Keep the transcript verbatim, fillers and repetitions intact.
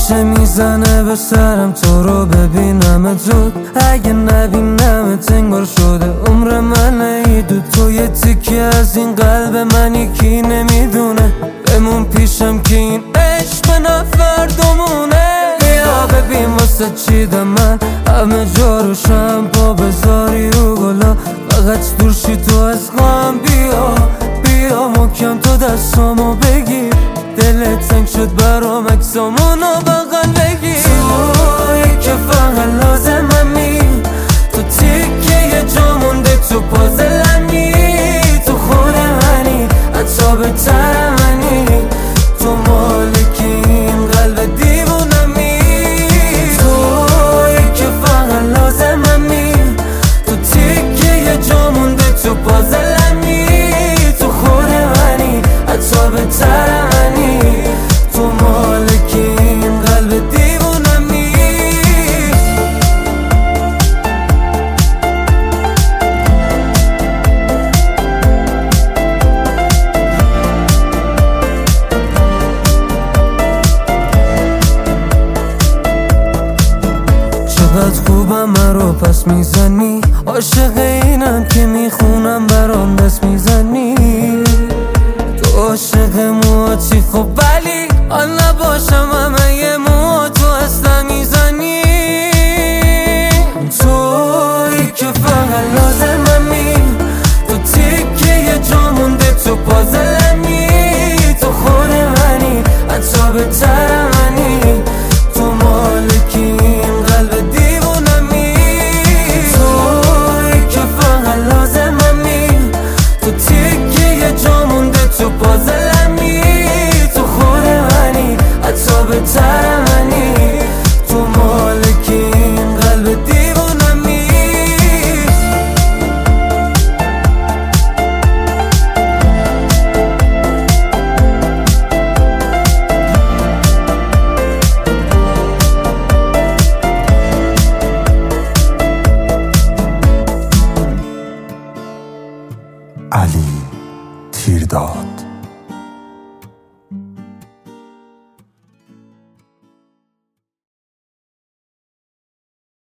همیشه میزنه به سرم تو رو ببینم زود، اگه نبینم انگار شده عمر من نیدو. تو یه تیکی از این قلب من یکی نمیدونه، بمون پیشم که این عشق نفردمونه. بیا ببین واسه چیدم من همه جا رو شمپا بذاری رو گلا، فقط دور شی تو از غم. بیا بیا محکم تو دستامو بگیر، دلت تنگ شد برام عکسامونو بغل بگیر. توی که فقط لازممی، تو تیکه یه جا مونده تو پازلمی، تو خود منی حتی بهتر منی، تو مالکی این قلب دیوونمی. توی که فقط لازممی، تو تیکه یه جا مونده تو پازلمی، تو خود منی حتی بهتر منی، تو مالکی این قلب دیوونمی. چقدر خوبم من رو پس میزنی، عاشق اینم که میخونم برام دست میزنی. تو عاشق موهاتی خب ولی حال نباشم همه یه موها تو اصلا میزنی. توی که فقط لازممی، تو تیکه یه جا مونده تو پازلمی، تو خود منی حتی بهتر منی، تو مالکی این قلب دیوونمی. توی که فقط لازممی، تو تیکه یه جا مونده تو پازلمی، تو خود منی حتی بهتر